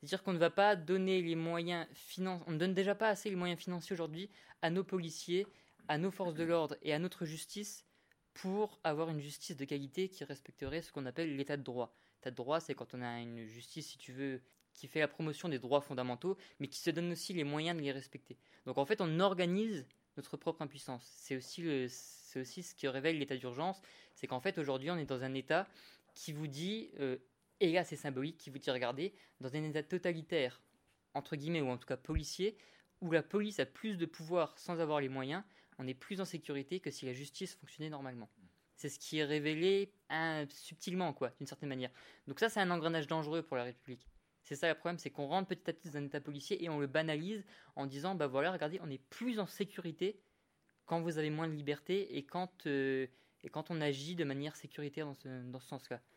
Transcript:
C'est-à-dire qu'on ne va pas donner les moyens financiers, on ne donne déjà pas assez les moyens financiers aujourd'hui à nos policiers, à nos forces de l'ordre et à notre justice pour avoir une justice de qualité qui respecterait ce qu'on appelle l'état de droit. L'état de droit, c'est quand on a une justice, si tu veux, qui fait la promotion des droits fondamentaux, mais qui se donne aussi les moyens de les respecter. Donc en fait, on organise notre propre impuissance. C'est aussi ce que révèle l'état d'urgence, c'est qu'en fait aujourd'hui on est dans un état qui vous dit, et là c'est symbolique, qui vous dit regardez, dans un état totalitaire, entre guillemets, ou en tout cas policier, où la police a plus de pouvoir sans avoir les moyens, on est plus en sécurité que si la justice fonctionnait normalement. C'est ce qui est révélé subtilement, quoi, d'une certaine manière. Donc ça, c'est un engrenage dangereux pour la République. C'est ça le problème, c'est qu'on rentre petit à petit dans un état policier et on le banalise en disant, bah voilà, regardez, on est plus en sécurité quand vous avez moins de liberté et quand on agit de manière sécuritaire dans ce sens-là.